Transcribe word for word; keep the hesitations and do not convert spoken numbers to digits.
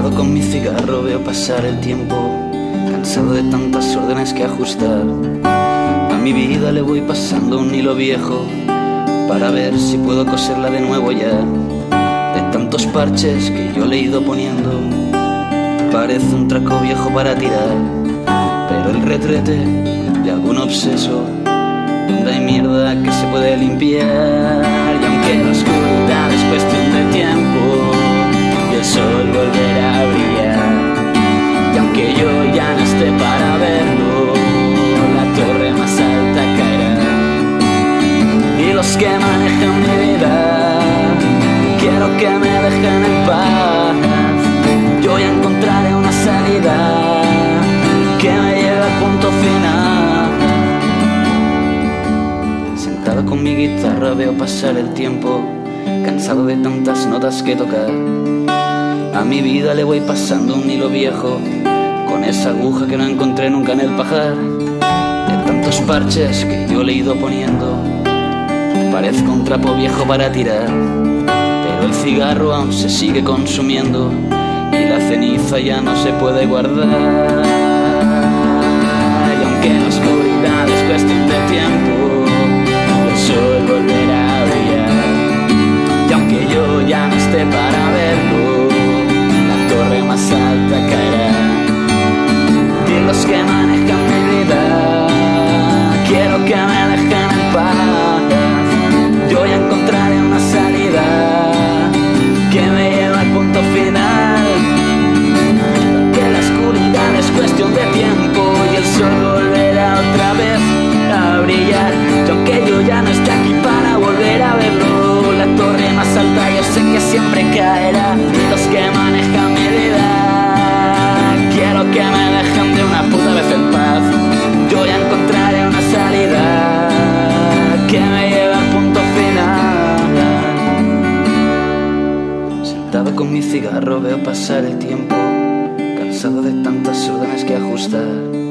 Sentado con mi cigarro veo pasar el tiempo, cansado de tantas órdenes que ajustar. A mi vida le voy pasando un hilo viejo para ver si puedo coserla de nuevo ya. De tantos parches que yo le he ido poniendo, parece un traco viejo para tirar. Pero el retrete de algún obseso, donde hay mierda que se puede limpiar. Y aunque la oscuridad es cuestión de tiempo y el sol volverá a brillar, y aunque yo ya no esté para verlo, la torre más alta caerá. Y los que manejan mi vida, quiero que me dejen en paz. Yo ya encontraré una salida que me lleve al punto final. Sentado con mi guitarra veo pasar el tiempo, cansado de tantas notas que tocar. A mi vida le voy pasando un hilo viejo, con esa aguja que no encontré nunca en el pajar. De tantos parches que yo le he ido poniendo, parezco un trapo viejo para tirar. Pero el cigarro aún se sigue consumiendo y la ceniza ya no se puede guardar. Y aunque la oscuridad es cuestión de tiempo, el sol volverá a brillar. Y aunque yo ya no esté para verlo, la torre más alta caerá. Y los que manejan mi vida, quiero que me dejen en paz. Yo ya encontraré una salida que me lleva al punto final. Que la oscuridad es cuestión de tiempo y el sol volverá otra vez a brillar. Y aunque yo ya no esté aquí para volver a verlo, la torre más alta yo sé que siempre caerá. Y los que manejan mi vida, quiero que me dejen de una puta vez en paz. Yo ya encontraré una salida que me lleve al punto final. Sentado con mi cigarro veo pasar el tiempo, cansado de tantas órdenes que ajustar.